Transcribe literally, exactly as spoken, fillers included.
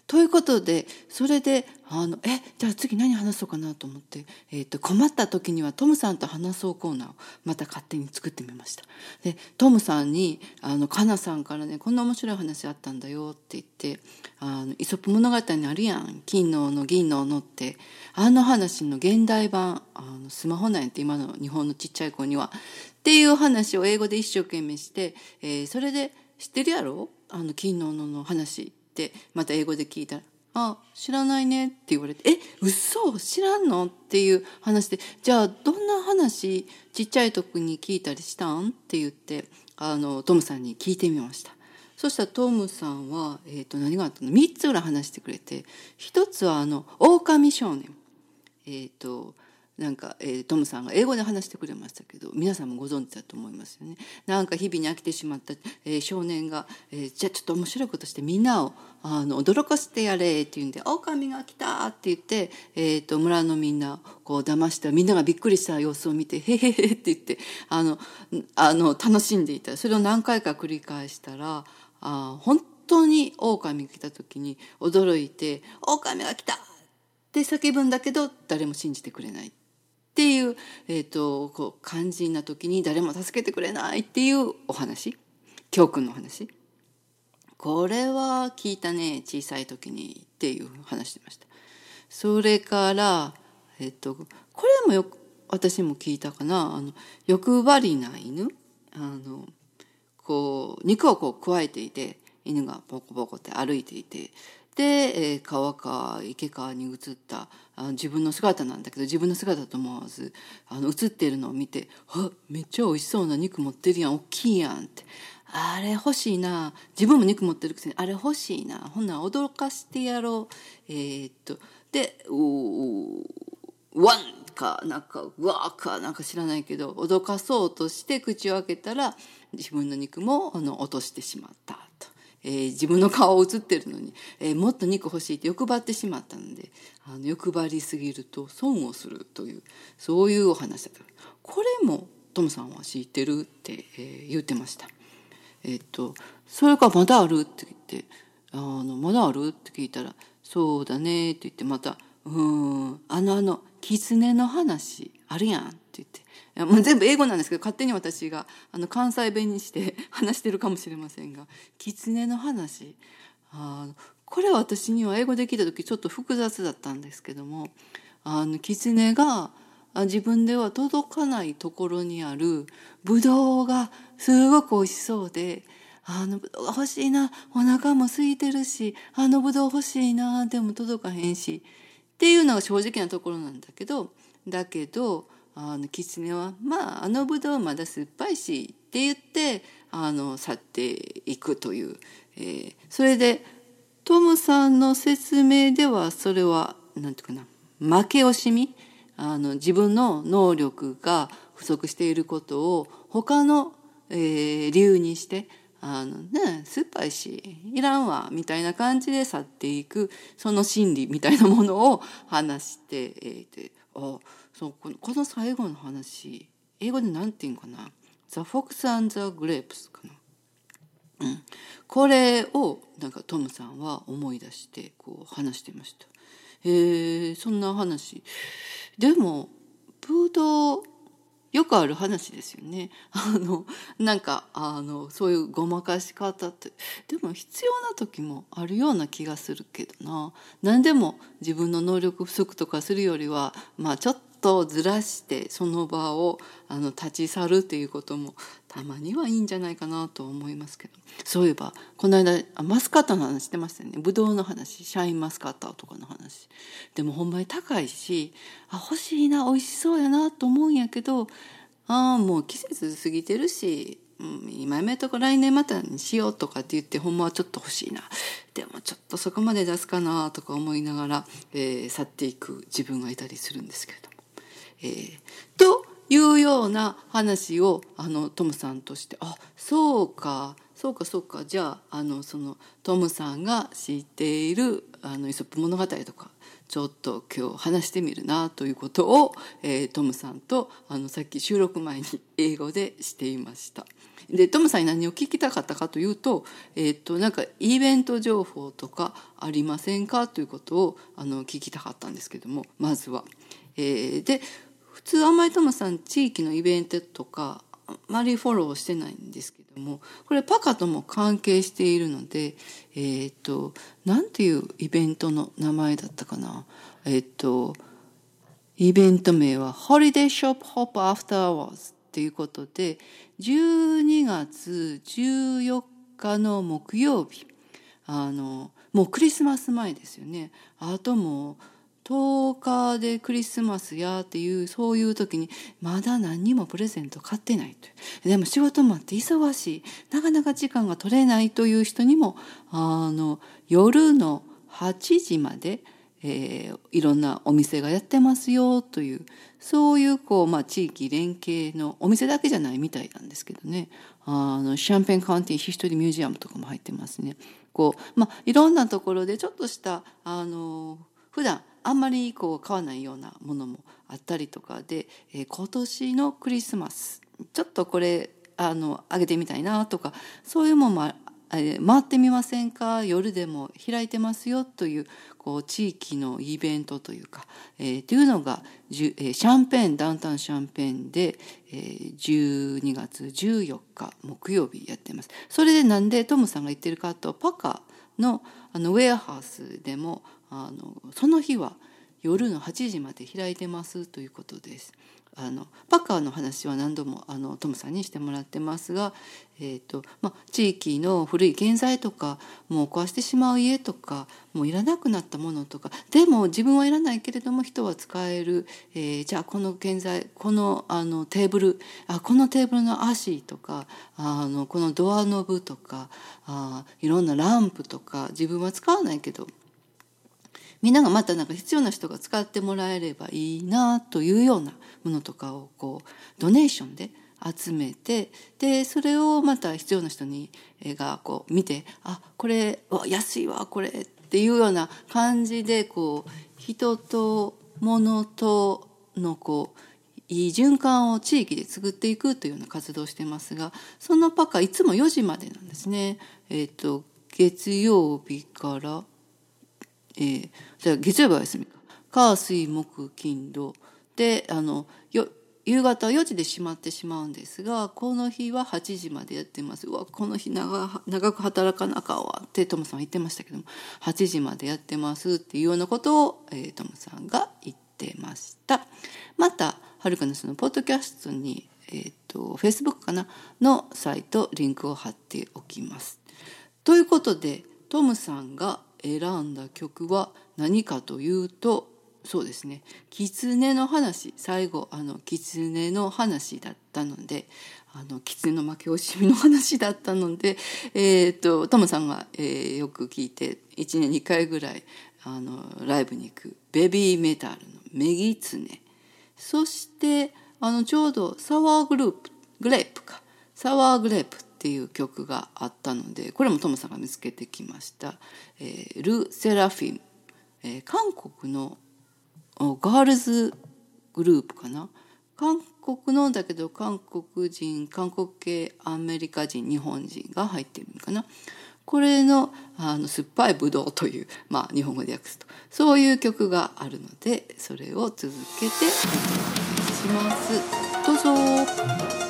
ということで、それであのえじゃあ次何話そうかなと思って、えー、と困った時にはトムさんと話そうコーナーをまた勝手に作ってみました。でトムさんにあのかなさんからね、こんな面白い話あったんだよって言って、あのイソップ物語にあるやん、金の斧銀の斧って、あの話の現代版、あのスマホなんやって、今の日本のちっちゃい子にはっていう話を英語で一生懸命して、えー、それで知ってるやろ、あの金の斧の話ってまた英語で聞いたら、あ、知らないねって言われて、え、嘘知らんのっていう話で、じゃあどんな話ちっちゃい時に聞いたりしたんって言って、あのトムさんに聞いてみました。そしたらトムさんは、えー、と何があったのみっつぐらい話してくれて、一つはあの狼少年、えっ、となんか、えー、トムさんが英語で話してくれましたけど、皆さんもご存知だと思いますよね。なんか日々に飽きてしまった、えー、少年が、えー、じゃあちょっと面白いことしてみんなをあの驚かせてやれって言うんで、狼が来たって言って、えー、と村のみんなをこう騙して、みんながびっくりした様子を見て、へへへって言ってあのあの楽しんでいた。それを何回か繰り返したら、あ本当に狼が来た時に驚いて、狼が来たって叫ぶんだけど誰も信じてくれないっていう、えー、とこう肝心な時に誰も助けてくれないっていうお話、教訓の話、これは聞いたね小さい時にっていう話してました。それから、えっ、とこれもよく私も聞いたかな、あの欲張りな犬、あのこう肉をこう加えていて、犬がポコポコって歩いていて、で、えー、川か池かに映ったあ自分の姿なんだけど、自分の姿と思わずあの映っているのを見て、あ、めっちゃ美味しそうな肉持ってるやん、大きいやんって、あれ欲しいな、自分も肉持ってるくせにあれ欲しいな、ほんなら驚かしてやろう、えー、っとでうワンかなんかうわーかなんか知らないけど脅かそうとして口を開けたら、自分の肉もあの落としてしまったと、えー、自分の顔映ってるのに、えー、もっと肉欲しいって欲張ってしまったので、あの欲張りすぎると損をするという、そういうお話だった。これもトムさんは知ってるって、えー、言ってました。えっとそれからまだあるって言って、あのまだあるって聞いたら、そうだねって言って、またうーんあのあの狐の話あるやんって言って、いやもう全部英語なんですけど、勝手に私があの関西弁にして話してるかもしれませんが、狐の話、あこれは私には英語で聞いた時ちょっと複雑だったんですけども、あの狐が自分では届かないところにあるブドウがすごく美味しそうで、あのブドウが欲しいな、お腹も空いてるし、あのブドウ欲しいな、でも届かへんしっていうのが正直なところなんだけど、だけどあの狐はまああのブドウまだ酸っぱいしって言ってあの去っていくという、えー、それでトムさんの説明ではそれはなんていうかな、負け惜しみ、あの自分の能力が不足していることを他の、えー、理由にして、あのね、酸っぱいしいらんわみたいな感じで去っていく、その心理みたいなものを話して、えー、であそうこの、この最後の話英語でなんて言うんかな、 The Fox and the Grapes かな、うん、これをなんかトムさんは思い出してこう話してました。へえ、そんな話でもブドウよくある話ですよね。あのなんかあのそういうごまかし方ってでも必要な時もあるような気がするけどな。何でも自分の能力不足とかするよりは、まあちょっとずらしてその場をあの立ち去るっていうこともたまにはいいんじゃないかなと思いますけど。そういえばこの間マスカットの話してましたよね。ブドウの話、シャインマスカットとかの話。でもほんまに高いし、あ欲しいな、美味しそうやなと思うんやけど、ああもう季節過ぎてるし、うん、今やめとこ来年またにしようとかって言って、ほんまはちょっと欲しいな、でもちょっとそこまで出すかなとか思いながら、えー、去っていく自分がいたりするんですけれども、えー、というような話をあのトムさんとして、あそうかそうかそうか、じゃあ、あのそのトムさんが知っているあのイソップ物語とかちょっと今日話してみるなということを、えー、トムさんとあのさっき収録前に英語でしていました。でトムさんに何を聞きたかったかというと、えー、となんかイベント情報とかありませんかということをあの聞きたかったんですけども、まずは、えー、で普通あんまりトムさん地域のイベントとかあまりフォローしてないんですけども、これパカとも関係しているので、えー、となんていうイベントの名前だったかな。えっ、とイベント名は Holiday Shop Hop After Hours っていうことで、じゅうにがつじゅうよっかの木曜日、あのもうクリスマス前ですよね。あともうとおかでクリスマスやっていう、そういう時にまだ何にもプレゼント買ってないと。でも仕事もあって忙しい、なかなか時間が取れないという人にも、あの夜のはちじまでえー、いろんなお店がやってますよという、そういうこう、まあ、地域連携のお店だけじゃないみたいなんですけどね。あのシャンペンカウンティヒストリーミュージアムとかも入ってますね。こう、まあ、いろんなところでちょっとしたあの普段あんまりこう買わないようなものもあったりとかで、えー、今年のクリスマスちょっとこれあのあげてみたいなとか、そういうものも回ってみませんか、夜でも開いてますよという、こう地域のイベントというか、えー、というのがシャンペーンダウンタウンシャンペーンで、えー、じゅうにがつじゅうよっか木曜日やってます。それでなんでトムさんが言ってるかと、パカのあのウェアハウスでもあのその日は夜のはちじまで開いてますということです。あのパカの話は何度もあのトムさんにしてもらってますが、えーとまあ、地域の古い建材とかもう壊してしまう家とかもういらなくなったものとか、でも自分はいらないけれども人は使える、えー、じゃあこの建材この、あのテーブルあこのテーブルの足とかあのこのドアノブとかあいろんなランプとか自分は使わないけどみんながまたなんか必要な人が使ってもらえればいいなというようなものとかをこうドネーションで集めて、でそれをまた必要な人にがこう見て、あこれわ安いわこれっていうような感じで、こう人と物とのこういい循環を地域で作っていくというような活動をしてますが、そのパカいつもよじまでなんですね。えっと月曜日からえー、じゃあ月曜日は休みか、火水木金土であのよ夕方よじで閉まってしまうんですが、この日ははちじまでやってます。うわこの日 長, 長く働かなあかんわってトムさんは言ってましたけども、はちじまでやってますっていうようなことを、えー、トムさんが言ってました。またはるかのそのポッドキャストに、えー、と Facebook かなのサイトリンクを貼っておきます。ということでトムさんが選んだ曲は何かというと、そうですね、狐の話、最後あの狐の話だったので、あの狐の負け惜しみの話だったので、えー、とトムさんが、えー、よく聞いていちねんにかいぐらいあのライブに行くベビーメタルのメギツネ、そしてあのちょうどサワーグループグレープかサワーグレープっていう曲があったので、これもトムさんが見つけてきました。えー、ル・セラフィム、えー、韓国のガールズグループかな、韓国のだけど韓国人韓国系アメリカ人日本人が入ってるのかな。これのあの酸っぱいぶどうという、まあ日本語で訳すとそういう曲があるので、それを続けてお願いします。どうぞ。